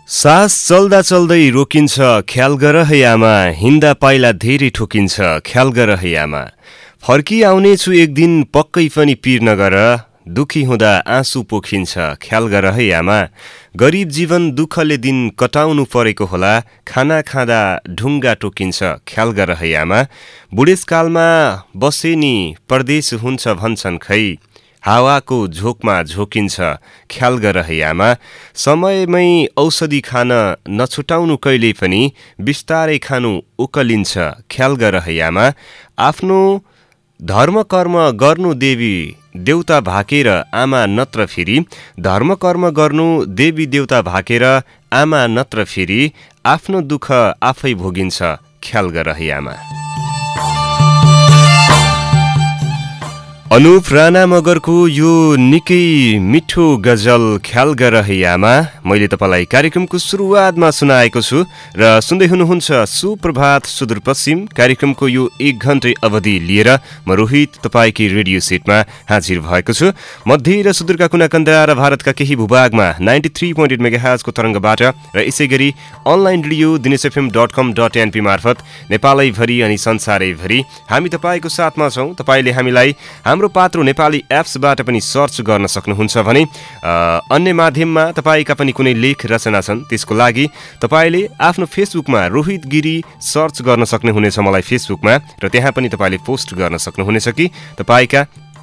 सास चल्दा चल्दै रोकिन्छ ख्याल गर है आमा, हिँड्दा पाइला धेरै ठोकिन्छ ख्याल गर है आमा। फर्की आउनेछु एक दिन पक्कै पनि पिर नगर, दुखी हुँदा आँसु पोखिन्छ ख्याल गर है आमा। गरिब जीवन दुःखले दिन कटाउनु परेको होला, खाना खाँदा ढुङ्गा टोकिन्छ ख्याल गर है आमा। बुढेसकालमा बसे नि परदेश हुन्छ भन्छन् खै, हावाको झोकमा झोकिन्छ ख्याल गर है आमा। समयमै औषधि खान नछुटाउनु कहिल्यै पनि, बिस्तारै खानु उकलिन्छ ख्याल गर है आमा। आफ्नो धर्म कर्म गर्नु देवी देउता भाकेर आमा नत्र फेरि, धर्म कर्म गर्नु देवी देउता भाकेर आमा नत्र फेरि, आफ्नो दुःख आफै भोगिन्छ ख्याल गर है आमा। अनुप राणा मगरको यो निकै मिठो गजल ख्याल गर है आमा मैले तपाईलाई कार्यक्रमको सुरुवातमा सुनाएको छु र सुन्दै हुनुहुन्छ सुप्रभात सुदूरपश्चिम। कार्यक्रमको यो 1 घण्टे अवधि लिएर म रोहित तपाईकै रेडियो सेटमा हाजिर भएको छु। मध्य र सुदूरका कुना कन्दा र भारतका केही भूभागमा 93.8 मेगाहर्जको तरङ्गबाट र यसैगरी अनलाइन रेडियो dinesfm.com.np मार्फत नेपालैभरि अनि संसारैभरि हामी तपाईको साथमा छौं। तपाईले हामीलाई हाम्रो पात्रो नेपाली एप्सबाट पनि सर्च गर्न सक्नुहुन्छ भने अन्य माध्यममा तपाईका पनि कुनै लेख रचना छन्, त्यसको लागि तपाईले आफ्नो फेसबुकमा रोहित गिरी सर्च गर्न सक्नुहुनेछ मलाई फेसबुकमा, र त्यहाँ पनि तपाईले पोस्ट गर्न सक्नुहुनेछ कि तपाईका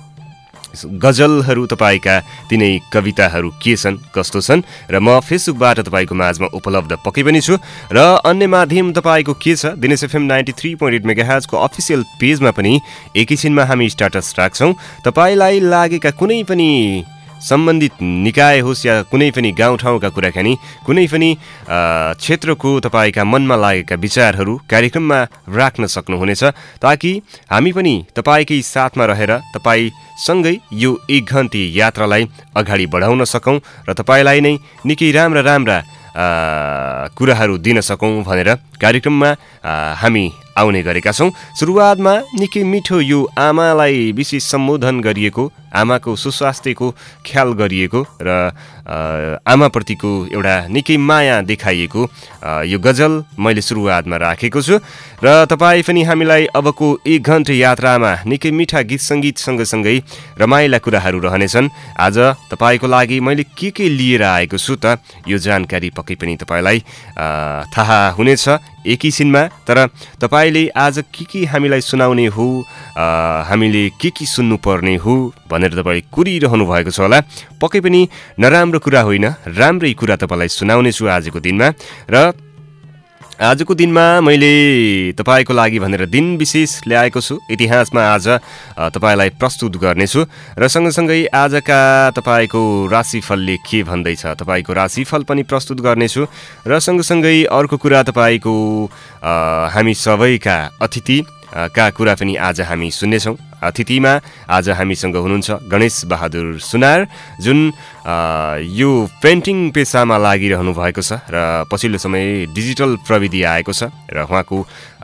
गजलहरू, तपाईका तिनै कविताहरू के छन्, कस्तो छन्, र म फेसबुकबाट तपाईको माझमा उपलब्ध पक्कै पनि छु। र अन्य माध्यम तपाईको के छ, दिनेश एफएम 93.8 मेगाहर्जको अफिसियल पेजमा पनि एकैछिनमा हामी स्ट्याटस राख्छौँ। तपाईलाई लागेका कुनै पनि सम्बन्धित निकाय होस् या कुनै पनि गाउँठाउँका कुराकानी, कुनै पनि क्षेत्रको तपाईका मनमा लागेका विचारहरू कार्यक्रममा राख्न सक्नुहुनेछ, ताकि हामी पनि तपाईकै साथमा रहेर तपाईसँगै यो 1 घण्टे यात्रालाई अगाडि बढाउन सकौँ र तपाईलाई नै निकै राम्रा राम्रा कुराहरू दिन सकौँ भनेर कार्यक्रममा हामी आउने गरेका छौँ। सुरुवातमा निकै मिठो यो आमालाई विशेष सम्बोधन गरिएको, आमाको सुस्वास्थ्यको ख्याल गरिएको र आमाप्रतिको एउटा निकै माया देखाइएको यो गजल मैले सुरुवातमा राखेको छु। र तपाईँ पनि हामीलाई अबको 1 घण्टे यात्रामा निकै मिठा गीत सङ्गीत सँगसँगै रमाइला कुराहरू रहनेछन्। आज तपाईँको लागि मैले के लिएर आएको छु त, यो जानकारी पक्कै पनि तपाईँलाई थाहा हुनेछ एकैछिनमा। तर तपाईँले आज के हामीलाई सुनाउने हो, हामीले के सुन्नुपर्ने हो भनेर तपाईँ कुरिरहनु भएको छ होला। पक्कै पनि नराम्रो कुरा होइन, राम्रै कुरा तपाईँलाई सुनाउने छु आजको दिनमा। र आजको दिनमा मैले तपाईको लागि भनेर दिन विशेष ल्याएको छु। इतिहासमा आज तपाईलाई प्रस्तुत गर्नेछु र सँगसँगै आजका तपाईको राशिफलले के भन्दैछ तपाईको राशिफल पनि प्रस्तुत गर्नेछु। र सँगसँगै अर्को कुरा तपाईको हामी सबैका अतिथि का कुरा पनि आज हामी सुन्नेछौँ। अतिथिमा आज हामीसँग हुनुहुन्छ गणेश बहादुर सुनार, जुन यो पेन्टिङ पेसामा लागिरहनु भएको छ र पछिल्लो समय डिजिटल प्रविधि आएको छ र उहाँको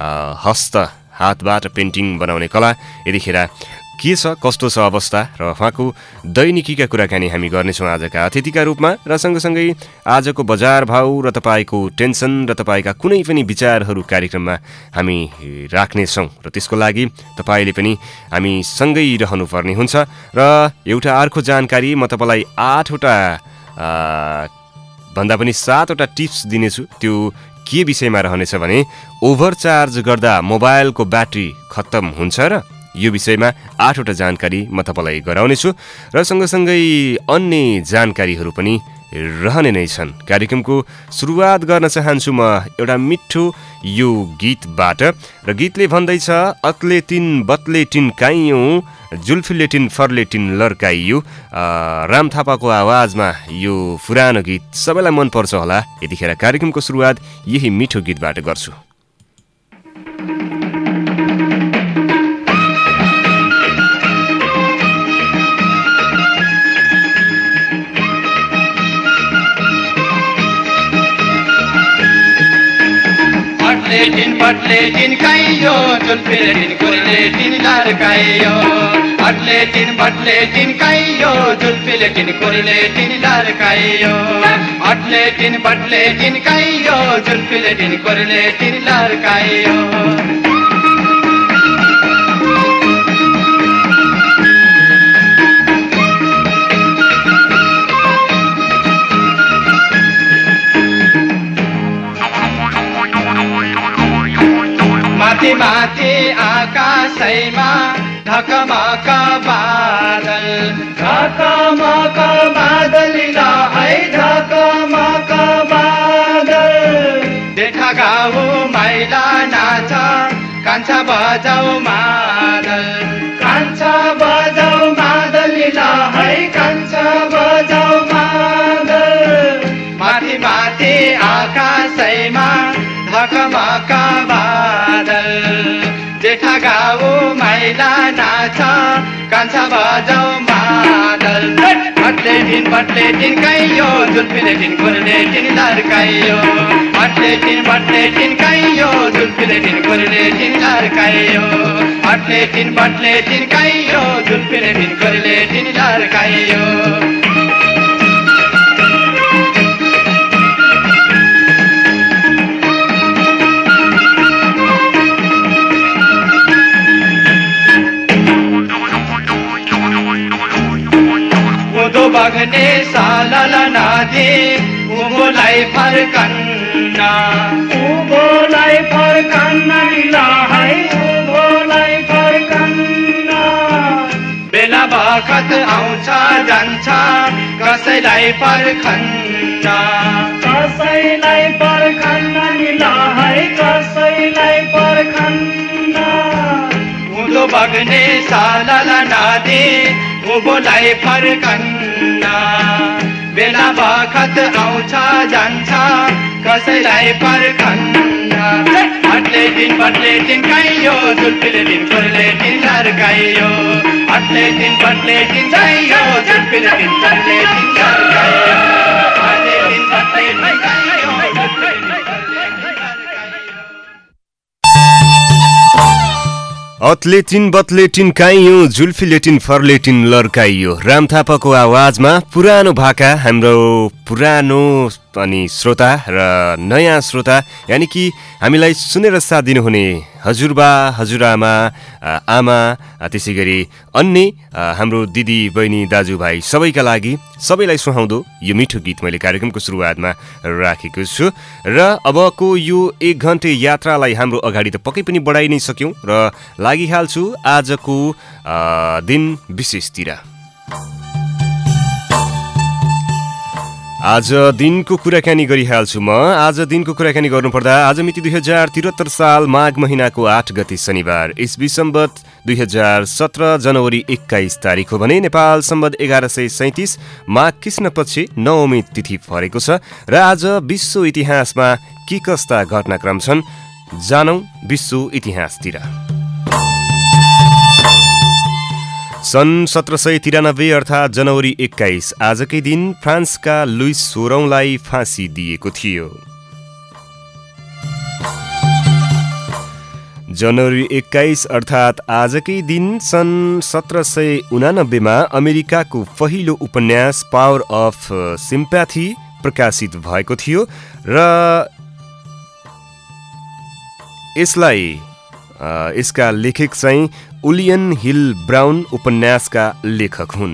हातबाट पेन्टिङ बनाउने कला यतिखेर के छ, कस्तो छ अवस्था, र उहाँको दैनिकीका कुराकानी हामी गर्नेछौँ आजका अतिथिका रूपमा। र सँगसँगै आजको बजार भाउ र तपाईँको टेन्सन र तपाईँका कुनै पनि विचारहरू कार्यक्रममा हामी राख्नेछौँ र त्यसको लागि तपाईँले पनि हामी सँगै रहनुपर्ने हुन्छ। र एउटा अर्को जानकारी, म तपाईँलाई 8वटा भन्दा पनि 7वटा टिप्स दिनेछु। त्यो के विषयमा रहनेछ भने ओभरचार्ज गर्दा मोबाइलको ब्याट्री खत्तम हुन्छ र यो विषयमा 8वटा जानकारी म तपाईँलाई गराउनेछु। र सँगसँगै अन्य जानकारीहरू पनि रहने नै छन्। कार्यक्रमको सुरुवात गर्न चाहन्छु म एउटा मिठो यो गीतबाट, र गीतले भन्दैछ अत्ले तिन बत्ले टिन काइयो, जुल्फीले टिन फरले टिन लर्काइयो। राम थापाको आवाजमा यो पुरानो गीत सबैलाई मनपर्छ होला। यतिखेर कार्यक्रमको सुरुवात यही मिठो गीतबाट गर्छु। बटले टिन खाइयो जुल्फीले टिन कुरीले टिन लड्काइयो बटले टिन खाइयो जुल्फीले टिन कुरीले टिन लड्काइयो बटले टिन खाइयो जुल्फीले टिन कुरीले टिन लड्काइयो माथि आकाशैमा ढकमक बादल ला है ढकमक बादल जेठा गाउँ मैला नाच कान्छा बजाउ मादल ला है कान्छा बजाउ मादल माथि आकाशैमा ढकमक बादल जेठा गाउँ मैला नाच कान्छा बजाउ मादल बटले टिन खाइयो जुल्फीले टिन कुरीले टिन लड्काइयो बटले टिन खाइयो जुल्फीले टिन कुरीले टिन लड्काइयो बटले टिन खाइयो जुल्फीले टिन कुरीले टिन लड्काइयो बग्ने सालल नदी उँभोलाई फर्कन्न ला है उँभोलाई फर्कन्न बेला बखत आउँछ जान्छ कसैलाई फर्कन्न ला है कसैलाई फर्कन्न उँधो बग्ने सालल नदी उँभोलाई फर्कन्न बेला बखत आउँछ जान्छ कसैलाई फर्कन्न बटले टिन खाइयो जुल्फीले टिन कुरीले टिन लड्काइयो बटले टिन खाइयो जुल्फीले टिन कुरीले टिन लड्काइयो बटले टिन खाइयो जुल्फीले टिन कुरीले टिन लड्काइयो अत्लेटिन बत्लेटिन काइयो जुल्फीलेटिन फर्लेटिन लड्काइयो राम थापाको आवाजमा पुरानो भाका हाम्रो पुरानो अनि श्रोता र नयाँ श्रोता यानि कि हामीलाई सुनेर साथ दिनुहुने हजुरबा हजुरआमा आमा त्यसै गरी अन्य हाम्रो दिदी बहिनी दाजुभाइ सबैका लागि सबैलाई सुहाउँदो यो मिठो गीत मैले कार्यक्रमको सुरुवातमा राखेको छु र अबको यो 1 घण्टे यात्रालाई हाम्रो अगाडि त पक्कै पनि बढाइ नै सक्यौं र लागिहाल्छु आजको दिन विशेषतिर आज दिनको कुराकानी गरिहाल्छु म आज दिनको कुराकानी गर्नुपर्दा आज मिति 2073 साल माघ महिनाको 8 गते शनिबार इस्वी सम्वत 2017 जनवरी 21 तारिक हो भने नेपाल सम्वत 1137 माघ कृष्ण पक्ष नवमी तिथि परेको छ र आज विश्व इतिहासमा के कस्ता घटनाक्रम छन् जानौं विश्व इतिहासतिर सन् 1793 अर्थात् जनवरी 21 आजकै दिन फ्रान्सका लुइस 16लाई फाँसी दिएको थियो। जनवरी 21 अर्थात् आजकै दिन सन् 1789 मा अमेरिकाको पहिलो उपन्यास पावर अफ सिम्प्याथी प्रकाशित भएको थियो र यसका लेखक चाहिँ उलियन हिल ब्राउन उपन्यासका लेखक हुन्।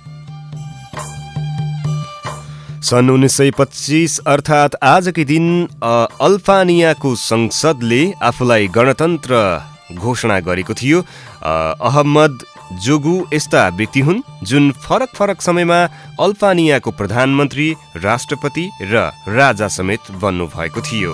सन् 1925 अर्थात् आजकै दिन अल्बानियाको संसदले आफूलाई गणतन्त्र घोषणा गरेको थियो। अहमद जोगु यस्ता व्यक्ति हुन् जुन फरक समयमा अल्बानियाको प्रधानमन्त्री, राष्ट्रपति र राजा समेत बन्नु भएको थियो।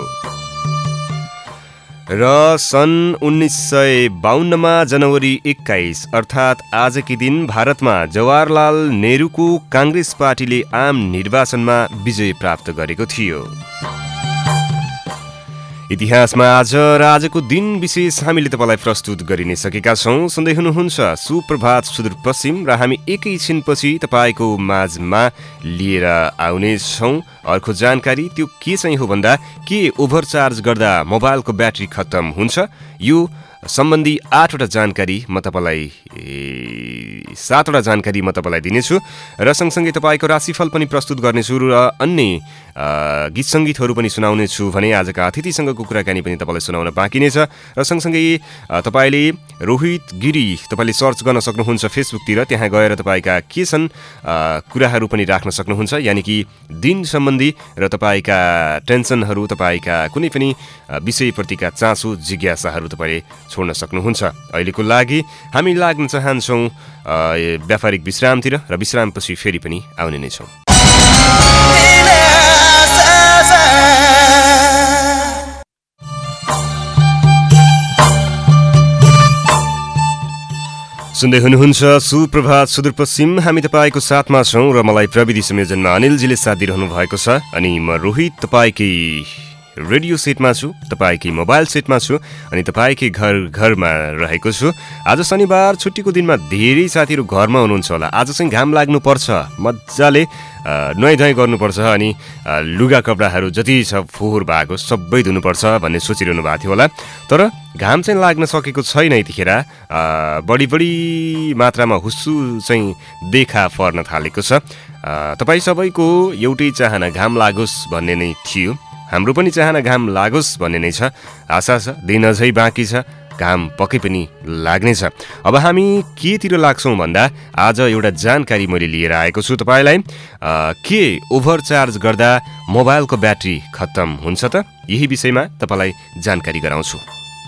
र सन् 1952 मा जनवरी 21 अर्थात् आजकै दिन भारतमा जवाहरलाल नेहरूको कांग्रेस पार्टीले आम निर्वाचनमा विजय प्राप्त गरेको थियो। इतिहासमा आज र आजको दिन विशेष हामीले तपाईँलाई प्रस्तुत गरिनै सकेका छौँ। सुन्दै हुनुहुन्छ सुप्रभात सुदूरपश्चिम र हामी एकैछिनपछि तपाईँको माझमा लिएर आउनेछौँ अर्को जानकारी। त्यो के चाहिँ हो भन्दा के ओभरचार्ज गर्दा मोबाइलको ब्याट्री खत्तम हुन्छ, यो सम्बन्धी 8वटा जानकारी म तपाईँलाई 7वटा जानकारी म तपाईँलाई दिनेछु र सँगसँगै तपाईँको राशिफल पनि प्रस्तुत गर्नेछु र अन्य गीत सङ्गीतहरू पनि सुनाउनेछु भने आजका अतिथिसँगको कुराकानी पनि तपाईँलाई सुनाउन बाँकी नै छ। र सँगसँगै तपाईँले रोहित गिरी तपाईँले सर्च गर्न सक्नुहुन्छ फेसबुकतिर, त्यहाँ गएर तपाईँका के छन् कुराहरू पनि राख्न सक्नुहुन्छ, यानि कि दिन सम्बन्धी र तपाईँका टेन्सनहरू, तपाईँका कुनै पनि विषयप्रतिका चासो जिज्ञासाहरू तपाईँले छोड्न सक्नुहुन्छ। अहिलेको लागि हामी लाग्न चाहन्छौँ व्यापारिक विश्रामतिर र विश्रामपछि फेरि पनि आउने नै छौँ। सुन्दै हुनुहुन्छ सुप्रभात सुदूरपश्चिम, हामी तपाईँको साथमा छौँ र मलाई प्रविधि संयोजनमा अनिलजीले साथ दिइरहनु भएको छ अनि म रोहित तपाईँकै रेडियो सेटमा छु, तपाईँकै मोबाइल सेटमा छु अनि तपाईँकै घरमा रहेको छु। आज शनिबार छुट्टीको दिनमा धेरै साथीहरू घरमा हुनुहुन्छ होला। आज चाहिँ घाम लाग्नुपर्छ, मजाले नुहाइधुवाइ गर्नुपर्छ अनि लुगा कपडाहरू जति छ फोहोर भएको सबै धुनुपर्छ भन्ने सोचिरहनु भएको थियो होला। तर घाम चाहिँ लाग्न सकेको छैन। यतिखेर बढी मात्रामा हुस्सु चाहिँ देखा पर्न थालेको छ। तपाईँ सबैको एउटै चाहना घाम लागोस् भन्ने नै थियो, हाम्रो पनि चाहना घाम लागोस् भन्ने नै छ। आशा छ दिन अझै बाँकी छ, घाम पक्कै पनि लाग्नेछ। अब हामी केतिर लाग्छौँ भन्दा आज एउटा जानकारी मैले लिएर आएको छु तपाईँलाई। के ओभरचार्ज गर्दा मोबाइलको ब्याट्री खत्तम हुन्छ त, यही विषयमा तपाईँलाई जानकारी गराउँछु।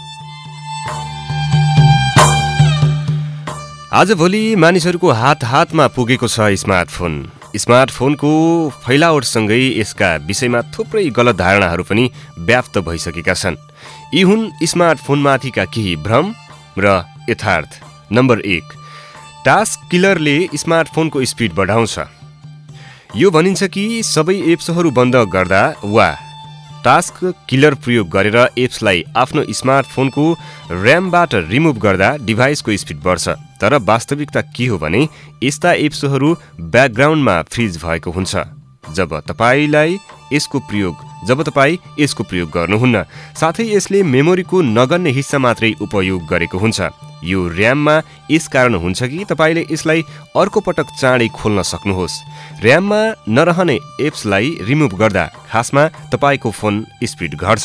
आजभोलि मानिसहरूको हातमा पुगेको छ स्मार्टफोन। स्मार्टफोनको फैलावटसँगै यसका विषयमा थुप्रै गलत धारणाहरू पनि व्याप्त भइसकेका छन्। यी हुन् स्मार्टफोनमाथिका केही भ्रम र यथार्थ। नम्बर 1, टास्क किलरले स्मार्टफोनको स्पिड बढाउँछ। यो भनिन्छ कि सबै एप्सहरू बन्द गर्दा वा टास्क किलर प्रयोग गरेर एप्सलाई आफ्नो स्मार्टफोनको ऱ्यामबाट रिमुभ गर्दा डिभाइसको स्पिड बढ्छ। तर वास्तविकता के हो भने यस्ता एप्सहरू ब्याकग्राउन्डमा फ्रिज भएको हुन्छ जब तपाईँ यसको प्रयोग गर्नुहुन्न। साथै यसले मेमोरीको नगन्य हिस्सा मात्रै उपयोग गरेको हुन्छ। यो ऱ्याममा यस कारण हुन्छ कि तपाईँले यसलाई अर्को पटक चाँडै खोल्न सक्नुहोस्। ऱ्याममा नरहने एप्सलाई रिमुभ गर्दा खासमा तपाईँको फोन स्पिड घट्छ।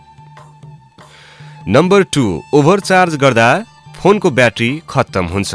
नम्बर 2, ओभरचार्ज गर्दा फोनको ब्याट्री खत्तम हुन्छ।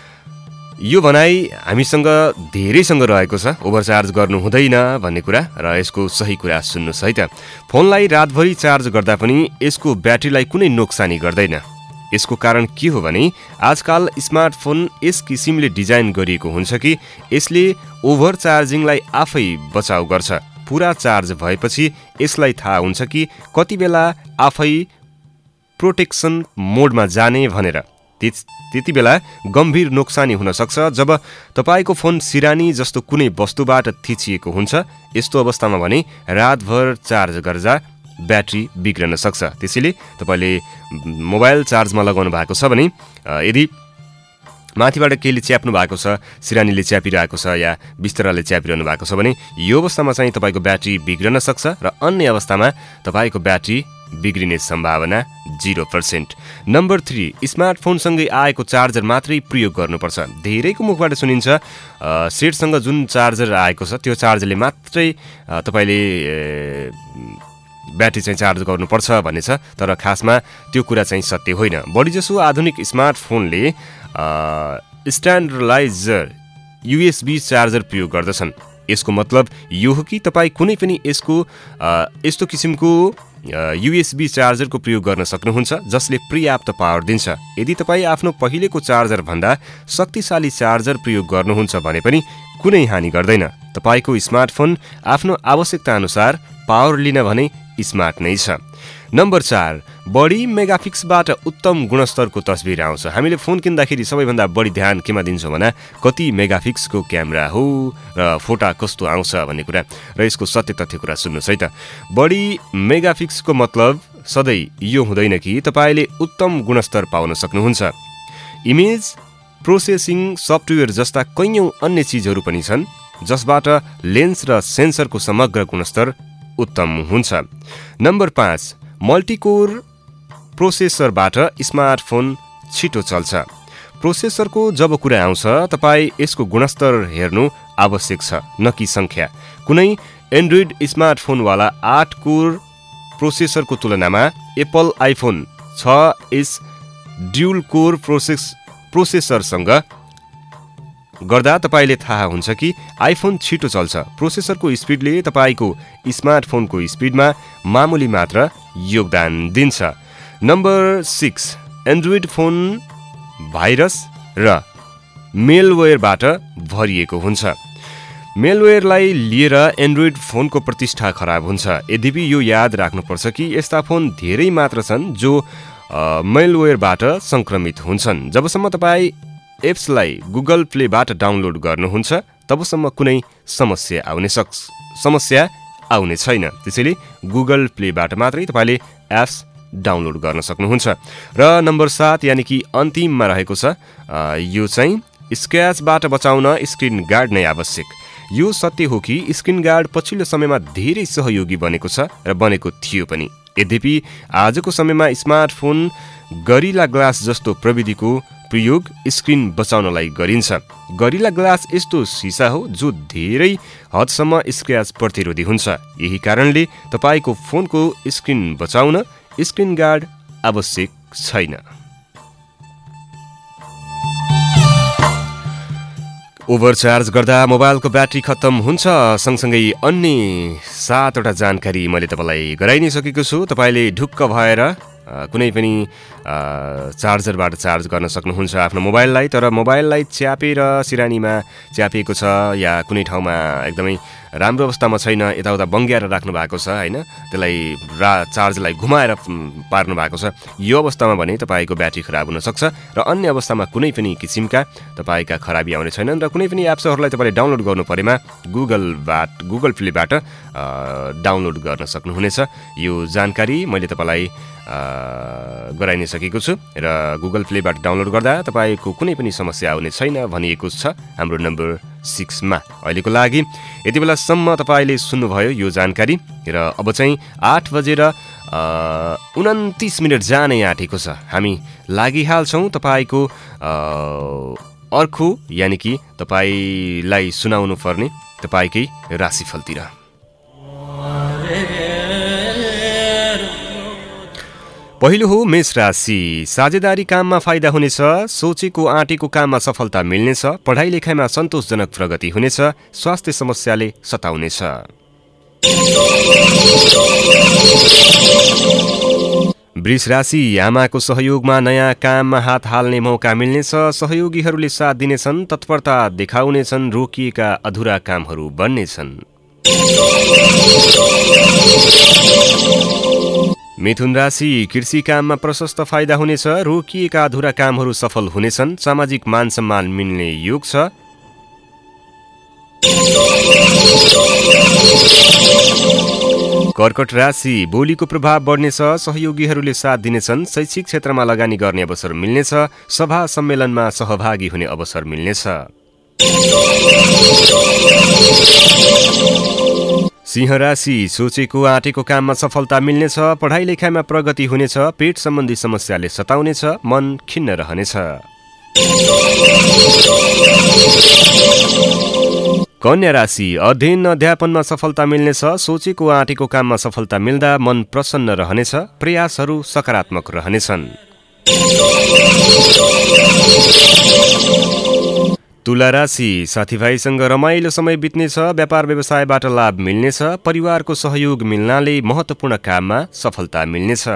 यो भनाइ हामीसँग धेरैसँग रहेको छ, ओभरचार्ज गर्नु हुँदैन भन्ने कुरा, र यसको सही कुरा सुन्नुहोस् है त। फोनलाई रातभरि चार्ज गर्दा पनि यसको ब्याट्रीलाई कुनै नोक्सानी गर्दैन। यसको कारण के हो भने आजकाल स्मार्टफोन यस किसिमले डिजाइन गरिएको हुन्छ कि यसले ओभरचार्जिङलाई आफै बचाउ गर्छ। पुरा चार्ज भएपछि यसलाई थाहा हुन्छ कि कति बेला आफै प्रोटेक्सन मोडमा जाने भनेर। त्यति बेला गम्भीर नोक्सानी हुन सक्छ जब तपाईँको फोन सिरानी जस्तो कुनै वस्तुबाट थिचिएको हुन्छ। यस्तो अवस्थामा भने रातभर चार्ज गर्दा ब्याट्री बिग्रन सक्छ। त्यसैले तपाईँले मोबाइल चार्जमा लगाउनु भएको छ भने यदि माथिबाट केहीले च्याप्नु भएको छ, सिरानीले च्यापिरहेको छ या बिस्तराले च्यापिरहनु भएको छ भने यो अवस्थामा चाहिँ तपाईँको ब्याट्री बिग्रन सक्छ र अन्य अवस्थामा तपाईँको ब्याट्री बिग्रिने सम्भावना 0%। नम्बर 3, स्मार्टफोनसँगै आएको चार्जर मात्रै प्रयोग गर्नुपर्छ। धेरैको मुखबाट सुनिन्छ सेटसँग जुन चार्जर आएको छ त्यो चार्जरले मात्रै तपाईँले ब्याट्री चाहिँ चार्ज गर्नुपर्छ भन्ने छ। तर खासमा त्यो कुरा चाहिँ सत्य होइन। बढीजसो आधुनिक स्मार्टफोनले स्ट्यान्डर्डाइजर USB चार्जर प्रयोग गर्दछन्। यसको मतलब यो हो कि तपाईँ कुनै पनि यस्तो किसिमको USB चार्जरको प्रयोग गर्न सक्नुहुन्छ जसले पर्याप्त पावर दिन्छ। यदि तपाईँ आफ्नो पहिलेको चार्जर भन्दा शक्तिशाली चार्जर प्रयोग गर्नुहुन्छ भने पनि कुनै हानि गर्दैन। तपाईँको स्मार्टफोन आफ्नो आवश्यकता अनुसार पावर लिन भने स्मार्ट नै छ। नम्बर 4, बढी मेगापिक्सबाट उत्तम गुणस्तरको तस्बिर आउँछ। हामीले फोन किन्दाखेरि सबैभन्दा बढी ध्यान केमा दिन्छौँ भने कति मेगापिक्सको क्यामेरा हो र फोटा कस्तो आउँछ भन्ने कुरा, र यसको सत्य तथ्य कुरा सुन्नुहोस् है त। बढी मेगापिक्सको मतलब सधैँ यो हुँदैन कि तपाईँले उत्तम गुणस्तर पाउन सक्नुहुन्छ। इमेज प्रोसेसिङ सफ्टवेयर जस्ता कैयौँ अन्य चिजहरू पनि छन् जसबाट लेन्स र सेन्सरको समग्र गुणस्तर उत्तम हुन्छ। नम्बर 5, मल्टिकोर प्रोसेसरबाट स्मार्टफोन छिटो चल्छ। प्रोसेसरको जब कुरा आउँछ तपाईँ यसको गुणस्तर हेर्नु आवश्यक छ, न कि सङ्ख्या। कुनै एन्ड्रोइड स्मार्टफोनवाला 8 कोर प्रोसेसरको तुलनामा Apple iPhone 6s dual core प्रोसेसरसँग गर्दा तपाईँले थाहा हुन्छ कि आइफोन छिटो चल्छ। प्रोसेसरको स्पिडले तपाईँको स्मार्टफोनको स्पिडमा मामुली मात्र योगदान दिन्छ। नम्बर 6, एन्ड्रोइड फोन भाइरस र मेलवेयरबाट भरिएको हुन्छ। मेलवेयरलाई लिएर एन्ड्रोइड फोनको प्रतिष्ठा खराब हुन्छ। यद्यपि यो याद राख्नुपर्छ कि यस्ता फोन धेरै मात्र छन् जो मेलवेयरबाट सङ्क्रमित हुन्छन्। जबसम्म तपाईँ एप्सलाई गुगल प्लेबाट डाउनलोड गर्नुहुन्छ तबसम्म कुनै समस्या आउने छैन। त्यसैले गुगल प्लेबाट मात्रै तपाईँले एप्स डाउनलोड गर्न सक्नुहुन्छ। र नम्बर 7 यानि कि अन्तिममा रहेको छ, यो चाहिँ स्क्रैचबाट बचाउन स्क्रिन गार्ड नै आवश्यक। यो सत्य हो कि स्क्रिन गार्ड पछिल्लो समयमा धेरै सहयोगी बनेको छ र बनेको थियो पनि। यद्यपि आजको समयमा स्मार्टफोन गरिला ग्लास जस्तो प्रविधिको प्रयोग स्क्रिन बचाउनलाई गरिन्छ। गरिला ग्लास यस्तो सिसा हो जो धेरै हदसम्म स्क्रैच प्रतिरोधी हुन्छ। यही कारणले तपाईँको फोनको स्क्रिन बचाउन स्क्रिन गार्ड आवश्यक छैन। ओभरचार्ज गर्दा मोबाइलको ब्याट्री खत्तम हुन्छ। सँगसँगै अन्य 7वटा जानकारी मैले तपाईँलाई गराइ नै सकेको छु। तपाईँले ढुक्क भएर कुनै पनि चार्जरबाट चार्ज गर्न सक्नुहुन्छ आफ्नो मोबाइललाई। तर मोबाइललाई च्यापेर सिरानीमा च्यापिएको छ या कुनै ठाउँमा एकदमै राम्रो अवस्थामा छैन, यताउता बङ्ग्याएर राख्नु भएको छ होइन, त्यसलाई चार्जलाई घुमाएर पार्नु भएको छ, यो अवस्थामा भने तपाईँको ब्याट्री खराब हुनसक्छ। र अन्य अवस्थामा कुनै पनि किसिमका तपाईँका खराबी आउने छैनन्। र कुनै पनि एप्सहरूलाई तपाईँले डाउनलोड गर्नु परेमा गुगल प्लेबाट डाउनलोड गर्न सक्नुहुनेछ। यो जानकारी मैले तपाईँलाई गराइ नै सकेको छु। र गुगल प्लेबाट डाउनलोड गर्दा तपाईँको कुनै पनि समस्या आउने छैन भनिएको छ हाम्रो नम्बर 6 मा। अहिलेको लागि यति बेलासम्म तपाईँले सुन्नुभयो यो जानकारी। र अब चाहिँ 8 बजेर 29 जानै आँटेको छ। हामी लागिहाल्छौँ तपाईँको अर्को यानि कि तपाईँलाई सुनाउनु पर्ने तपाईँकै राशिफलतिर। पहिलो हो मेष राशि। साझेदारी काममा फाइदा हुनेछ। सोचेको आँटेको काममा सफलता मिल्नेछ। पढाइ लेखाइमा सन्तोषजनक प्रगति हुनेछ। स्वास्थ्य समस्याले सताउनेछ। वृष राशि। आमाको सहयोगमा नयाँ काममा हात हाल्ने मौका मिल्नेछ। सहयोगीहरूले साथ दिनेछन्। तत्परता देखाउनेछन्। रोकिएका अधुरा कामहरू बन्नेछन्। मिथुन राशि। कृषि काममा प्रशस्त फाइदा हुनेछ। रोकिएका अधुरा कामहरू सफल हुनेछन्। सामाजिक मान सम्मान मिल्ने योग छ। कर्कट राशि। बोलीको प्रभाव बढ्नेछ। सहयोगीहरूले साथ दिनेछन्। शैक्षिक क्षेत्रमा लगानी गर्ने अवसर मिल्नेछ। सभा सम्मेलनमा सहभागी हुने अवसर मिल्नेछ। सिंह राशि। सोचेको आँटेको काममा सफलता मिल्नेछ। पढाइ लेखाइमा प्रगति हुनेछ। पेट सम्बन्धी समस्याले सताउनेछ। मन खिन्न रहनेछ। कन्या राशि। अध्ययन अध्यापनमा सफलता मिल्नेछ। सोचेको आँटेको काममा सफलता मिल्दा मन प्रसन्न रहनेछ। प्रयासहरू सकारात्मक रहनेछन्। तुला राशि। साथीभाइसँग रमाइलो समय बित्नेछ। व्यापार व्यवसायबाट लाभ मिल्नेछ। परिवारको सहयोग मिल्नाले महत्त्वपूर्ण काममा सफलता मिल्नेछ।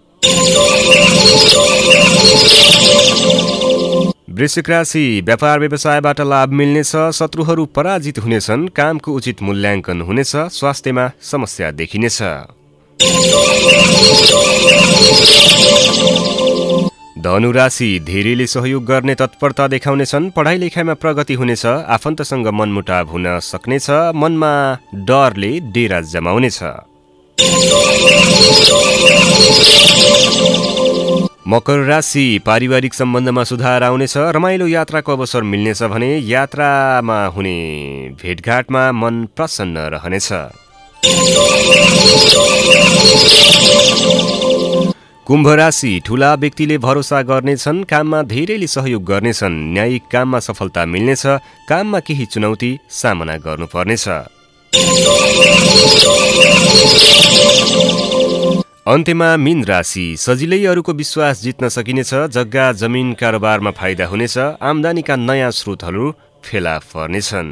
वृश्चिक राशि। व्यापार व्यवसायबाट लाभ मिल्नेछ। शत्रुहरू पराजित हुनेछन्। कामको उचित मूल्याङ्कन हुनेछ। स्वास्थ्यमा समस्या देखिनेछ। धनु राशि। धेरैले सहयोग गर्ने तत्परता देखाउनेछन्। पढाइ लेखाइमा प्रगति हुनेछ। आफन्तसँग मनमुटाव हुन सक्नेछ। मनमा डरले डेरा जमाउनेछ। मकर राशि पारिवारिक सम्बन्धमा सुधार आउनेछ, रमाइलो यात्राको अवसर मिल्नेछ भने यात्रामा हुने भेटघाटमा मन प्रसन्न रहनेछ। कुम्भ राशि ठूला व्यक्तिले भरोसा गर्नेछन्, काममा धेरैले सहयोग गर्नेछन्, न्यायिक काममा सफलता मिल्नेछ, काममा केही चुनौती सामना गर्नुपर्नेछ। अन्त्यमा मीन राशि सजिलै अरूको विश्वास जित्न सकिनेछ, जग्गा जमिन कारोबारमा फाइदा हुनेछ, आम्दानीका नयाँ स्रोतहरू फेला पर्नेछन्।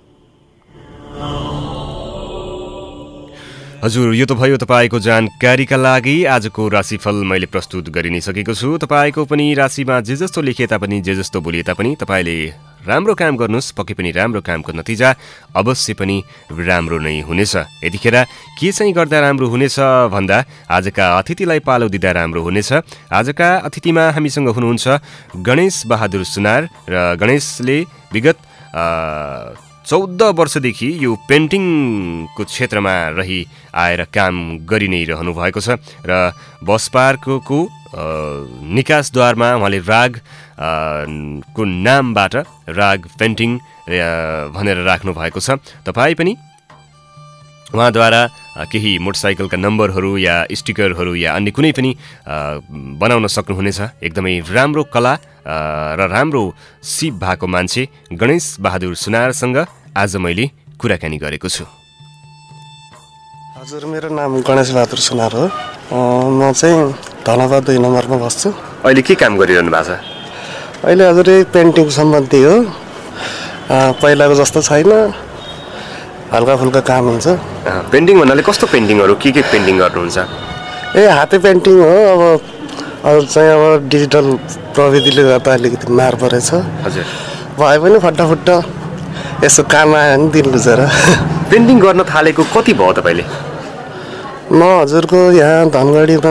हजुर, यो त भयो तपाईँको जानकारीका लागि आजको राशिफल मैले प्रस्तुत गरि नै सकेको छु। तपाईँको पनि राशिमा जे जस्तो लेखे तापनि जे जस्तो बोलिए तापनि तपाईँले राम्रो काम गर्नुहोस्, पक्कै पनि राम्रो कामको नतिजा अवश्य पनि राम्रो नै हुनेछ। यतिखेर के चाहिँ गर्दा राम्रो हुनेछ भन्दा आजका अतिथिलाई पालो दिँदा राम्रो हुनेछ। आजका अतिथिमा हामीसँग हुनुहुन्छ गणेश बहादुर सुनार र गणेशले विगत 14 वर्षदेखि यो पेन्टिङको क्षेत्रमा रही आएर काम गरि नै रहनु भएको छ र बस पार्कको निकासद्वारमा उहाँले राग को नामबाट राग पेन्टिङ भनेर राख्नु भएको छ। तपाईँ पनि उहाँद्वारा केही मोटरसाइकलका नम्बरहरू या स्टिकरहरू या अन्य कुनै पनि बनाउन सक्नुहुनेछ। एकदमै राम्रो कला र राम्रो सिप भएको मान्छे गणेश बहादुर सुनारसँग आज मैले कुराकानी गरेको छु। हजुर, मेरो नाम गणेश बहादुर सुनार हो। म चाहिँ धनबा 2 नम्बरमा बस्छु। अहिले के काम गरिरहनु भएको छ? अहिले हजुर पेन्टिङ सम्बन्धी हो, पहिलाको जस्तो छैन, हल्का फुल्का काम हुन्छ। पेन्टिङ भन्नाले कस्तो पेन्टिङहरू के पेन्टिङ गर्नुहुन्छ? हाते पेन्टिङ हो। अब चाहिँ अब डिजिटल प्रविधिले गर्दा अलिकति मार परेछ। हजुर, भए पनि फट्टाफुट्टा यसो काम आयो भने दिन बुझेर। पेन्टिङ गर्न थालेको कति भयो तपाईँले? म हजुरको यहाँ धनगढीमा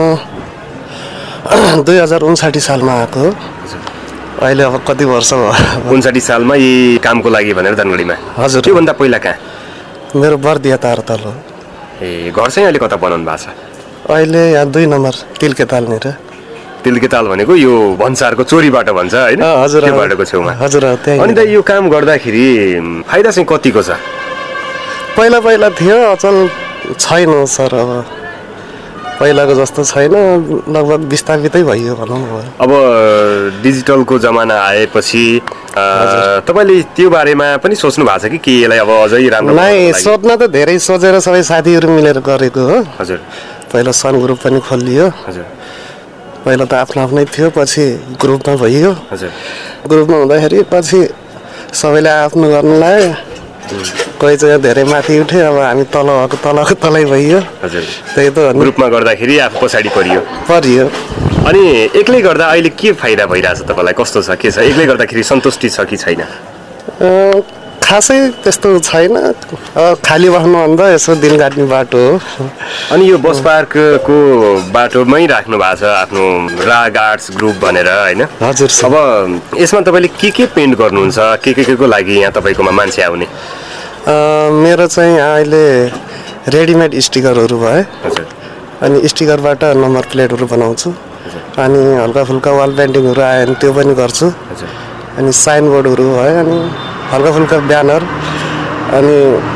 2059 सालमा आएको हो। अहिले अब कति वर्ष भयो? 59 सालमा यी कामको लागि भनेर धनगढीमा? हजुर। त्योभन्दा पहिला कहाँ? मेरो बर्दिया तारतल हो। ए, घर चाहिँ अहिले कता बनाउनु भएको छ? अहिले यहाँ 2 नम्बर तिलकेतालनिर। तिलकेताल भनेको यो भन्सारको चोरीबाट भन्छ होइन? हजुर, त्यो बाटोको छेउमा। हजुर, त्यही। अनि त यो काम गर्दाखेरि फाइदा चाहिँ कतिको छ? पहिला थियो, अचल छैन सर। अब पहिलाको जस्तो छैन, लगभग विस्थापितै भइयो भनौँ। अब डिजिटलको जमाना आएपछि तपाईँले त्यो बारेमा पनि सोच्नु भएको छ कि यसलाई अब अझै राम्रो? नै, सोध्न त धेरै सोचेर सबै साथीहरू मिलेर गरेको हो। हजुर। पहिला सन ग्रुप पनि खोलियो। हजुर। पहिला त आफ्नो आफ्नै थियो, पछि ग्रुपमा भइयो। हजुर। ग्रुपमा हुँदाखेरि पछि सबैले आफ्नो गर्नु लाग्यो। कोही चाहिँ धेरै माथि उठ्यो, अब हामी तलको तलै भइयो। हजुर। त्यही त ग्रुपमा गर्दाखेरि आफू पछाडि परियो। अनि एक्लै गर्दा अहिले के फाइदा भइरहेछ तपाईँलाई? कस्तो छ, के छ? एक्लै गर्दाखेरि सन्तुष्टि छ कि छैन? खासै त्यस्तो छैन। खाली बस्नुभन्दा यसो दिन काट्ने बाटो हो। अनि यो बस पार्कको बाटोमै राख्नु भएको छ आफ्नो राग आर्ट्स ग्रुप भनेर होइन? हजुर। अब यसमा तपाईँले के पेन्ट गर्नुहुन्छ? के को लागि यहाँ तपाईँकोमा मान्छे आउने? मेरो चाहिँ अहिले रेडिमेड स्टिकरहरू भए। हजुर। अनि स्टिकरबाट नम्बर प्लेटहरू बनाउँछु। अनि हल्का फुल्का वाल पेन्टिङहरू आयो भने त्यो पनि गर्छु। हजुर। अनि साइनबोर्डहरू भयो, अनि हल्का फुल्का ब्यानर, अनि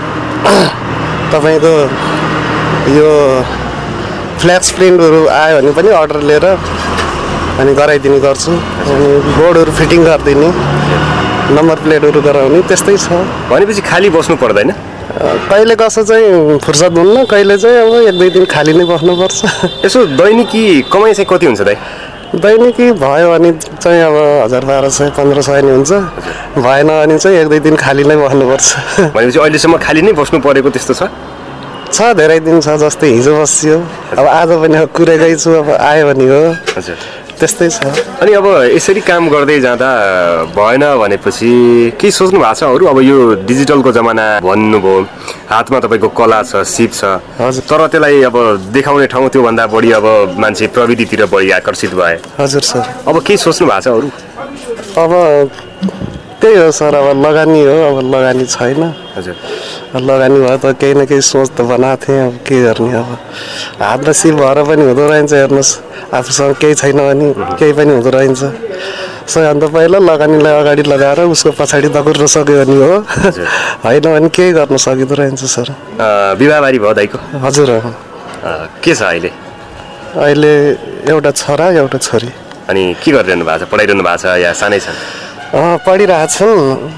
तपाईँको यो फ्ल्याक्स प्रिन्टहरू आयो भने पनि अर्डर लिएर अनि गराइदिने गर्छु। अनि बोर्डहरू फिटिङ गरिदिने, नम्बर प्लेटहरू गराउने, त्यस्तै छ। भनेपछि खाली बस्नु पर्दैन? कहिले कसो चाहिँ फुर्सद हुन्न, कहिले चाहिँ अब 1-2 दिन खाली नै बस्नुपर्छ। यसो दैनिकी कमाइ चाहिँ कति हुन्छ दाइ? दैनिकी भयो भने चाहिँ अब 1000-1200 1500 नि हुन्छ। भएन भने चाहिँ 1-2 दिन खाली नै बस्नुपर्छ। भनेपछि अहिलेसम्म खाली नै बस्नु परेको त्यस्तो छ? धेरै दिन छ। जस्तै हिजो बसियो, अब आज पनि कुरेकै छु, अब आयो भने हो। हजुर। त्यस्तै छ। अनि अब यसरी काम गर्दै जाँदा भएन भनेपछि के सोच्नु भएको छ अरू? अब यो डिजिटलको जमाना भन्नुभयो, हातमा तपाईँको कला छ, सिप छ। हजुर। तर त्यसलाई अब देखाउने ठाउँ त्योभन्दा बढी अब मान्छे प्रविधितिर बढी आकर्षित भए। हजुर सर। अब के सोच्नु भएको छ अरू? अब त्यही हो सर, अब लगानी हो, अब लगानी छैन। हजुर। लगानी भयो त केही न केही सोच त बनाएको थिएँ अब के गर्ने अब हात र सिर भएर पनि हुँदो रहेछ हेर्नुहोस् आफूसँग केही छैन भने केही पनि हुँदो रहेछ सबैभन्दा पहिला लगानीलाई अगाडि लगाएर उसको पछाडि दगुर्न सक्यो भने हो होइन भने केही गर्न सकिँदो रहेछ सर विवाहबारी भयो दाइको हजुर के छ अहिले अहिले एउटा छोरा एउटा छोरी अनि के गरिरहनु भएको छ पढाइरहनु भएको छ या सानै छन् पढिरहेछन्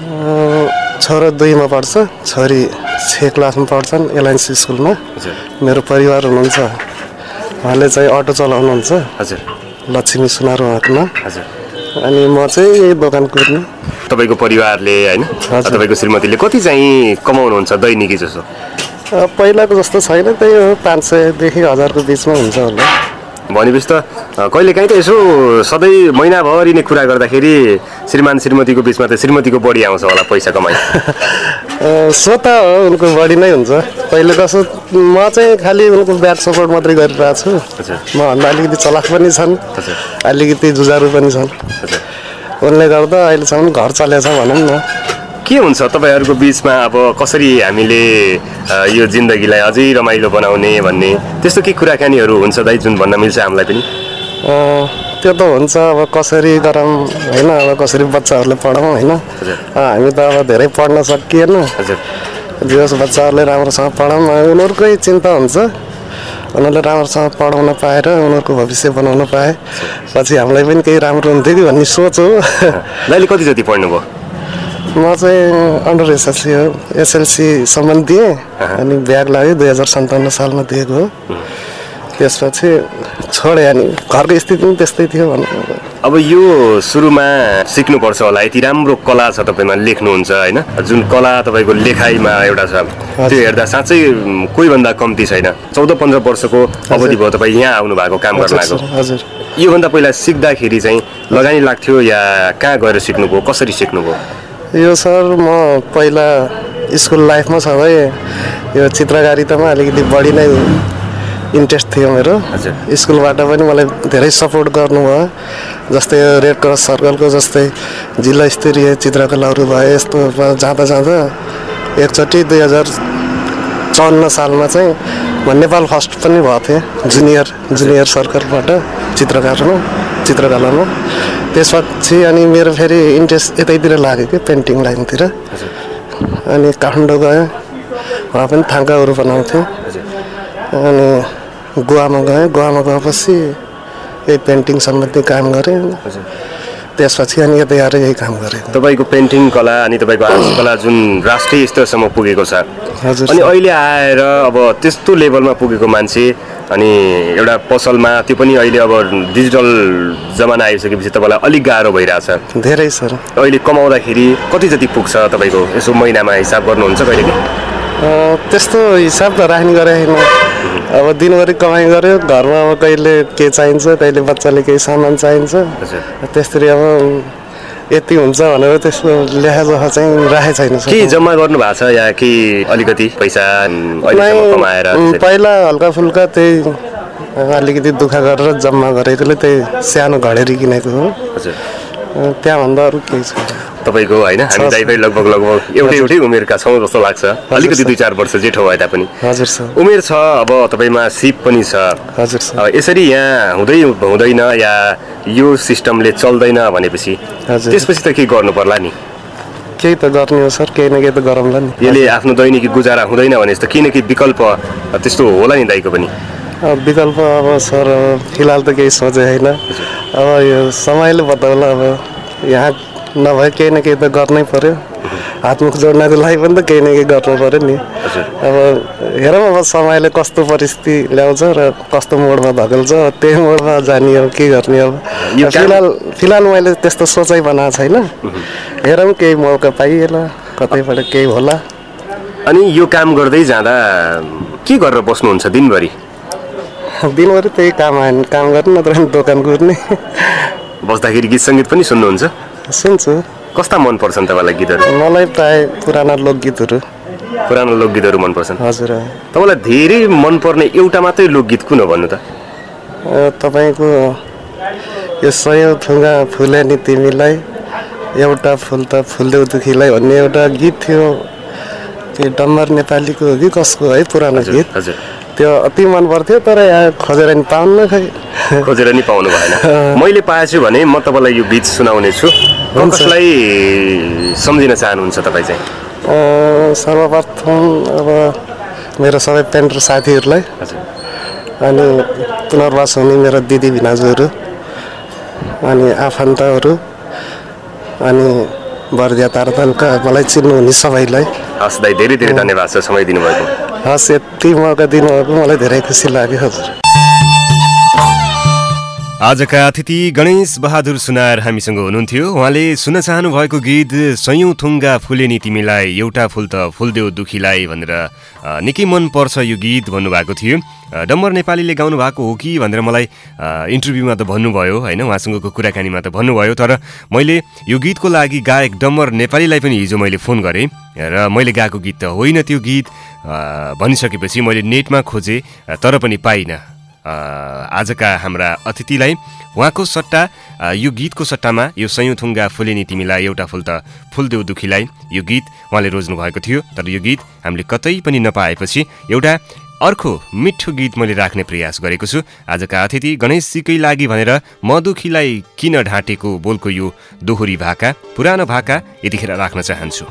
छोरा 2 मा पढ्छ छोरी 6 क्लासमा पढ्छन् एलएनसी स्कुलमा मेरो परिवार हुनुहुन्छ उहाँले चाहिँ अटो चलाउनुहुन्छ हजुर लक्ष्मी सुनार उहाँको नाम हजुर अनि म चाहिँ यही दोकान कुर्ने तपाईँको परिवारले होइन तपाईँको श्रीमतीले कति चाहिँ कमाउनुहुन्छ दैनिकी जस्तो पहिलाको जस्तो छैन त्यही हो 500 देखि 1000 को बिचमा हुन्छ होला भनेपछि त कहिलेकाहीँ त यसो सधैँ महिनाभरि नै कुरा गर्दाखेरि श्रीमान श्रीमतीको बिचमा त श्रीमतीको बढी आउँछ होला पैसा कमाइ स्वत हो उनको बढी नै हुन्छ पहिले कसो म चाहिँ खालि उनको ब्याक सपोर्ट मात्रै गरिरहेको छु म भन्दा अलिकति चलाख पनि छन् अलिकति जुझारु पनि छन् उनले गर्दा अहिलेसम्म घर चलेछ भनौँ न के हुन्छ तपाईँहरूको बिचमा अब कसरी हामीले यो जिन्दगीलाई अझै रमाइलो बनाउने भन्ने त्यस्तो के कुराकानीहरू हुन्छ दाइ जुन भन्न मिल्छ हामीलाई पनि त्यो त हुन्छ अब कसरी गरौँ होइन अब कसरी बच्चाहरूले पढाउँ होइन हामी त अब धेरै पढ्न सकिएन जे बच्चाहरूले राम्रोसँग पढाउँ उनीहरूकै चिन्ता हुन्छ उनीहरूले राम्रोसँग पढाउन पाएर उनीहरूको भविष्य बनाउन पाए पछि हामीलाई पनि केही राम्रो हुन्थ्यो कि भन्ने सोच हो दाइले कति जति पढ्नुभयो म चाहिँ अन्डर एसएलसी हो एसएलसीसम्म दिएँ अनि ब्याग लाग्यो 2057 सालमा दिएको हो त्यसपछि छोडेँ अनि घरको स्थिति पनि त्यस्तै थियो भन्नु अब यो सुरुमा सिक्नुपर्छ होला यति राम्रो कला छ तपाईँमा लेख्नुहुन्छ होइन जुन कला तपाईँको लेखाइमा एउटा छ त्यो हेर्दा साँच्चै कोहीभन्दा कम्ती छैन 14-15 वर्षको अवधि भयो तपाईँ यहाँ आउनु भएको काम गर्न लागेको हजुर योभन्दा पहिला सिक्दाखेरि चाहिँ लगानी लाग्थ्यो या कहाँ गएर सिक्नुभयो कसरी सिक्नुभयो यो सर म पहिला स्कुल लाइफमा छँदै यो चित्रकारितामा अलिकति बढी नै इन्ट्रेस्ट थियो मेरो स्कुलबाट पनि मलाई धेरै सपोर्ट गर्नुभयो जस्तै रेड क्रस सर्कलको जस्तै जिल्ला स्तरीय चित्रकलाहरू भयो यस्तो जाँदा जाँदा एकचोटि 2054 सालमा चाहिँ म नेपाल फर्स्ट पनि भएको थिएँ जुनियर सर्कलबाट चित्रकलामा त्यसपछि अनि मेरो फेरि इन्ट्रेस्ट यतैतिर लाग्यो कि पेन्टिङ लाइनतिर अनि काठमाडौँ गएँ वहाँ पनि थाङ्काहरू बनाउँथेँ अनि गोवामा गएपछि यही पेन्टिङ सम्बन्धी काम गरेँ त्यसपछि अनि यतै आएर यही काम गरेँ तपाईँको पेन्टिङ कला अनि तपाईँको आर्ट कला जुन राष्ट्रिय स्तरसम्म पुगेको छ अनि अहिले आएर अब त्यस्तो लेभलमा पुगेको मान्छे अनि एउटा पसलमा त्यो पनि अहिले अब डिजिटल जमाना आइसकेपछि तपाईँलाई अलिक गाह्रो भइरहेछ धेरै सर अहिले कमाउँदाखेरि कति जति पुग्छ तपाईँको यसो महिनामा हिसाब गर्नुहुन्छ कहिले त्यस्तो हिसाब त राख्ने गरे होइन अब दिनभरि कमाइ गर्यो घरमा अब कहिले के चाहिन्छ कहिले बच्चाले केही सामान चाहिन्छ त्यसरी अब यति हुन्छ भनेर त्यसको लेखाजोखा चाहिँ राखेको छैन के जम्मा गर्नु भएको छ या कि अलिकति पैसा कमाएर पहिला हल्का फुल्का त्यही अलिकति दुःख गरेर जम्मा गरेकोले त्यही सानो घडेरी किनेको हो त्यहाँभन्दा अरू केही छ तपाईँको होइन हामी दाइ पनि लगभग एउटै उमेरका छौँ जस्तो लाग्छ अलिकति 2-4 वर्ष जेठो भए तापनि हजुर सर उमेर छ अब तपाईँमा सिप पनि छ हजुर सर यसरी यहाँ हुँदैन या यो सिस्टमले चल्दैन भनेपछि त्यसपछि त के गर्नु पर्ला नि केही त गर्ने हो सर केही न केही त गरौँला नि यसले आफ्नो दैनिकी गुजारा हुँदैन भने जस्तो केही न केही विकल्प त्यस्तो होला नि दाइको पनि विकल्प अब सर फिलहाल त केही सोचे होइन अब यो समयले बताउला अब यहाँ नभए केही न केही त गर्नै पर्यो हातमुख जोड्नको लागि पनि त केही न केही गर्नु पर्यो नि अब हेरौँ अब समयले कस्तो परिस्थिति ल्याउँछ र कस्तो मोडमा धकेल्छ त्यही मोडमा जाने अब के गर्ने अब फिलहाल मैले त्यस्तो सोचाइ बनाएको छैन हेरौँ केही मौका पाइएला कतैबाट केही होला अनि यो काम गर्दै जाँदा के गरेर बस्नुहुन्छ दिनभरि त्यही काम गर्ने नत्र दोकान कुर्ने बस्दाखेरि गीत सङ्गीत पनि सुन्नुहुन्छ सुन्छु कस्ता मन पर्छन् तपाईँलाई गीतहरू मलाई प्राय पुराना लोकगीतहरू मनपर्छन् हजुर तपाईँलाई धेरै मनपर्ने एउटा मात्रै लोकगीत कुन हो भन्नु त तपाईँको यो सयौँ थुङ्गा फुले नि तिमीलाई एउटा फुल त फुल्देऊ दुखीलाई भन्ने एउटा गीत थियो त्यो डम्बर नेपालीको हो कि कसको है पुरानो गीत हजुर त्यो अति मन पर्थ्यो तर यहाँ खोजेर नि पाउन्न खै खोजेर नि पाउनु भएन मैले पाएछु भने म तपाईँलाई यो गीत सुनाउने छु कसलाई सम्झिन चाहनुहुन्छ तपाईँ चाहिँ सर्वप्रथम अब मेरो सबै पेन्टर साथीहरूलाई अनि पुनर्वास हुने मेरो दिदी भिनाजुहरू अनि आफन्तहरू अनि बर्दिया तारतालका मलाई चिन्नुहुने सबैलाई हस् दाइ धेरै धेरै धन्यवाद छ समय दिनुभएको हस् यति मौका दिनुभएको मलाई धेरै खुसी लाग्यो हजुर आजका अतिथि गणेश बहादुर सुनार हामीसँग हुनुहुन्थ्यो उहाँले सुन्न चाहनु भएको गीत सयौं थुङ्गा फुले नि तिमीलाई एउटा फुल त फुलदेऊ दुखीलाई भनेर निकै मन पर्छ यो गीत भन्नुभएको थियो डम्बर नेपालीले गाउनु भएको हो कि भनेर मलाई इन्टरभ्यूमा त भन्नुभयो होइन उहाँसँगको कुराकानीमा त भन्नुभयो तर मैले यो गीतको लागि गायक डम्बर नेपालीलाई पनि हिजो मैले फोन गरेँ र मैले गाएको गीत त होइन त्यो गीत भनिसकेपछि मैले नेटमा खोजेँ तर पनि पाइनँ आजका हाम्रा अतिथिलाई उहाँको सट्टा यो गीतको सट्टामा यो सयौं थुङ्गा फुले नि तिमीलाई एउटा फुल त फुलदेऊ दुखीलाई यो गीत उहाँले रोज्नु भएको थियो तर यो गीत हामीले कतै पनि नपाएपछि एउटा अर्को मिठो गीत मैले राख्ने प्रयास गरेको छु आजका अतिथि गणेशजीकै लागि भनेर म दुखीलाई किन ढाँटेको बोलको यो दोहोरी भाका पुरानो भाका यतिखेर राख्न चाहन्छु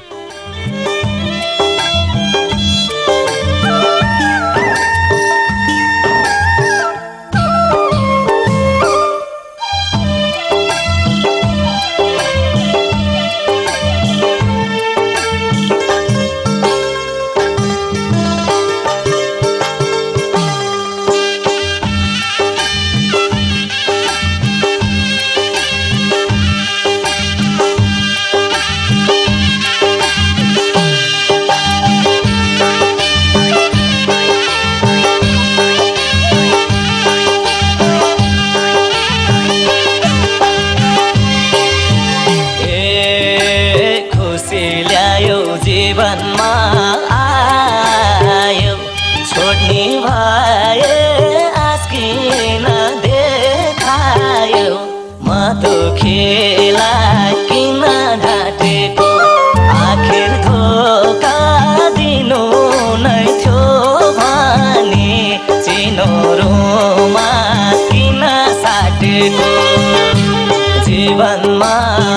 जीवनमा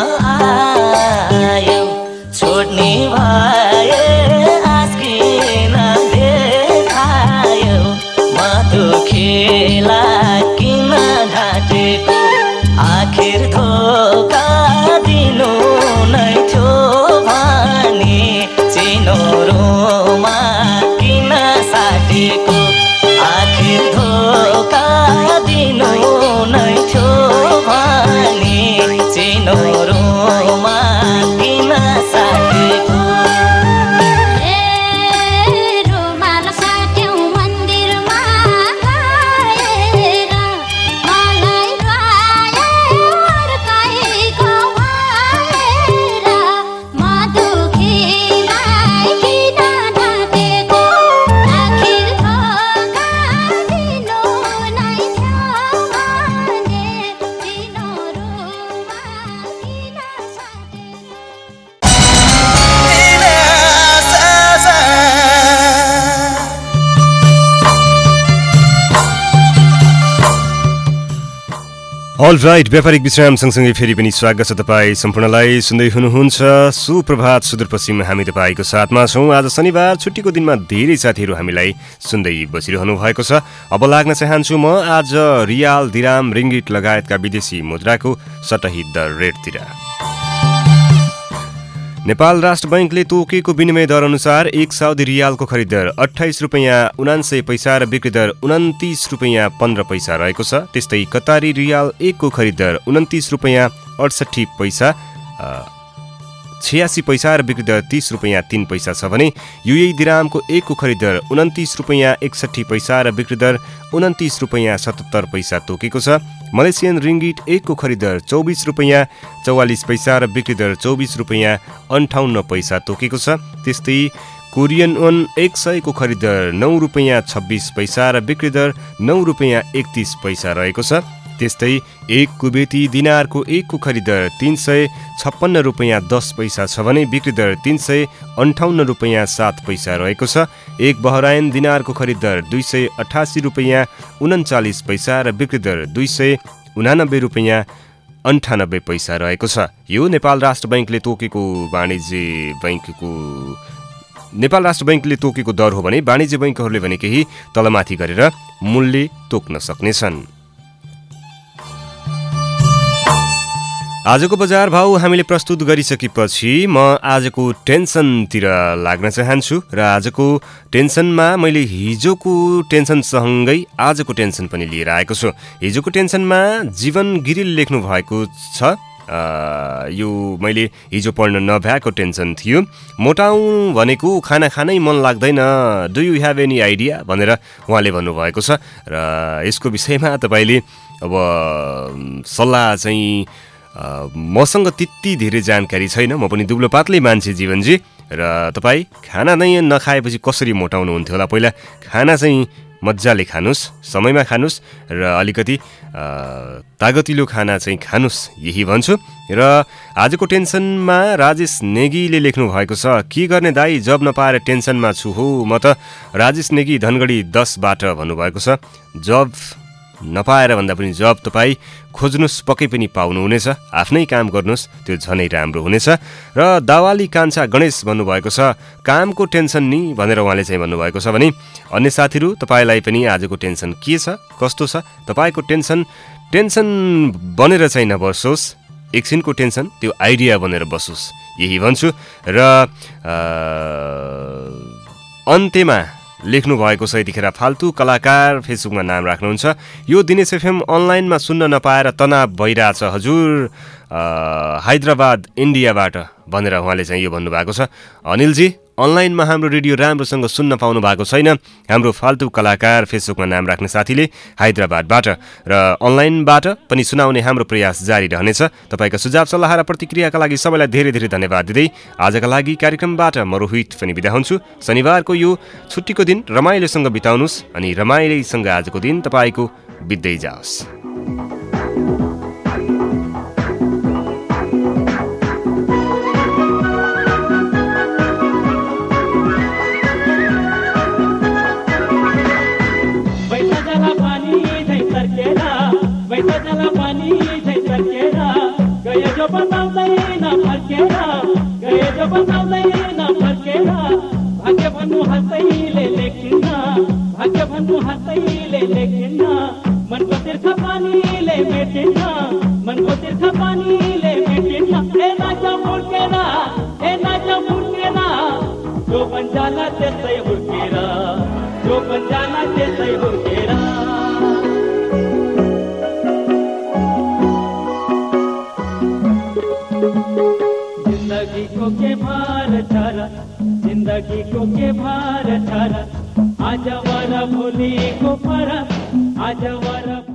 आयो छोड्ने भए आस किन देखायो म दुखीलाई किन ढाँटेको आखिर धोका दिनु नै थियो भने चिनोरोमा किन साटेको आखिर धोका दिनु नै थियो भने चिनोरोमा किन साटेको अल राइट व्यापारिक विश्राम सँगसँगै फेरि पनि स्वागत छ तपाईँ सम्पूर्णलाई सुन्दै हुनुहुन्छ सुप्रभात सुदूरपश्चिम हामी तपाईँको साथमा छौँ आज शनिबार छुट्टीको दिनमा धेरै साथीहरू हामीलाई सुन्दै बसिरहनु भएको छ अब लाग्न चाहन्छु म आज रियाल दिराम रिङ्गिट लगायतका विदेशी मुद्राको सटही दर रेटतिर नेपाल राष्ट्र बैंकले तोकेको विनिमय दर अनुसार 1 साउदी रियालको खरिद दर 28 रुपैयाँ 79 पैसा र बिक्री दर 29 रुपैयाँ 15 पैसा रहेको छ। त्यस्तै कतारी रियाल 1 को खरिद दर 29 रुपैयाँ 68 पैसा 86 पैसा र बिक्री दर 30 रुपैयाँ 3 पैसा छ भने युएई दिरामको 1 को खरिद दर 29 रुपैयाँ 61 पैसा र बिक्री दर 29 रुपैयाँ 77 पैसा तोकेको छ। मलेसियन रिङ्गिट 1 को खरिद दर 24 रुपैयाँ 44 पैसा र बिक्री दर 24 रुपैयाँ 58 पैसा तोकेको छ। त्यस्तै कोरियन वन 100 को खरिद दर 9 रुपैयाँ 26 पैसा र बिक्री दर 9 रुपैयाँ 31 पैसा रहेको छ। त्यस्तै 1 कुवेती दिनारको 1 को खरिदर 356 रुपैयाँ 10 पैसा छ भने बिक्री दर 358 रुपैयाँ 7 पैसा रहेको छ। 1 बहराइन दिनारको खरिदर 288 रुपैयाँ 39 पैसा र बिक्री दर 289 रुपैयाँ 98 पैसा रहेको छ। यो नेपाल राष्ट्र बैंकले तोकेको दर हो भने वाणिज्य बैंकहरूले भने केही तलमाथि गरेर मूल्य तोक्न सक्नेछन्। आजको बजार भाउ हामीले प्रस्तुत गरिसकेपछि म आजको टेन्सनतिर लाग्न चाहन्छु र आजको टेन्सनमा मैले हिजोको टेन्सनसँगै आजको टेन्सन पनि लिएर आएको छु। हिजोको टेन्सनमा जीवन गिरिल लेख्नु भएको छ। यो मैले हिजो पढ्न नभ्याएको टेन्सन थियो। मोटाउँ भनेको खाना खानै मन लाग्दैन, do you have any idea भनेर उहाँले भन्नुभएको छ र यसको विषयमा तपाईँले अब सल्लाह चाहिँ मसँग त्यति धेरै जानकारी छैन। म पनि दुब्लो पातलै मान्छे जीवनजी र तपाईँ खाना नै नखाएपछि कसरी मोटाउनुहुन्थ्यो होला? पहिला खाना चाहिँ मजाले खानुस्, समयमा खानुस् र अलिकति तागतिलो खाना चाहिँ खानुस्, यही भन्छु। र आजको टेन्सनमा राजेश नेगीले लेख्नु भएको छ, के गर्ने दाई, जब नपाएर टेन्सनमा छु हो म त। राजेश नेगी धनगढी 10बाट भन्नुभएको छ। जब नपाएर भन्दा पनि जब तपाईँ खोज्नुहोस्, पक्कै पनि पाउनुहुनेछ। आफ्नै काम गर्नुहोस्, त्यो झनै राम्रो हुनेछ। र दावाली कान्छा गणेश भन्नुभएको छ, कामको टेन्सन नि भनेर उहाँले चाहिँ भन्नुभएको छ भने अन्य साथीहरू तपाईँलाई पनि आजको टेन्सन के छ, कस्तो छ? तपाईँको टेन्सन बनेर चाहिँ नबसोस्, एकछिनको टेन्सन त्यो आइडिया बनेर बसोस्, यही भन्छु। र अन्त्यमा लेख्नु भएको छ यतिखेर फाल्तु कलाकार, फेसबुकमा नाम राख्नुहुन्छ। यो दिनेश एफएम अनलाइनमा सुन्न नपाएर तनाव भइरहेछ हजुर, हैदराबाद इन्डियाबाट भनेर उहाँले चाहिँ यो भन्नुभएको छ। अनिलजी, अनलाइनमा हाम्रो रेडियो राम्रोसँग सुन्न पाउनु भएको छैन। हाम्रो फाल्तु कलाकार फेसबुकमा नाम राख्ने साथीले हैदराबादबाट र अनलाइनबाट पनि सुनाउने हाम्रो प्रयास जारी रहनेछ। तपाईँका सुझाव सल्लाह र प्रतिक्रियाका लागि सबैलाई धेरै धेरै धन्यवाद दिँदै आजका लागि कार्यक्रमबाट म रोहित पनि बिदा हुन्छु। शनिबारको यो छुट्टीको दिन रमाइलोसँग बिताउनुहोस् अनि रमाइलोसँग आजको दिन तपाईँको बित्दै जाओस्। भाग्य भन्नु हँसैले लेखिन्न, भाग्य भन्नु हँसैले लेखिन्न, मनको तिर्खा पानीले मेटिन्न, मनको तिर्खा पानीले मेटिन्न। ए नाचा मुर्केर, जो बन्जाला त्यसै हुर्केर, जो बन्जाला त्यसै हुर्केर। जिन्दगीको के भार छ र, जिन्दगीको के भार छ र, आज वर भोलिको फरक, आज वर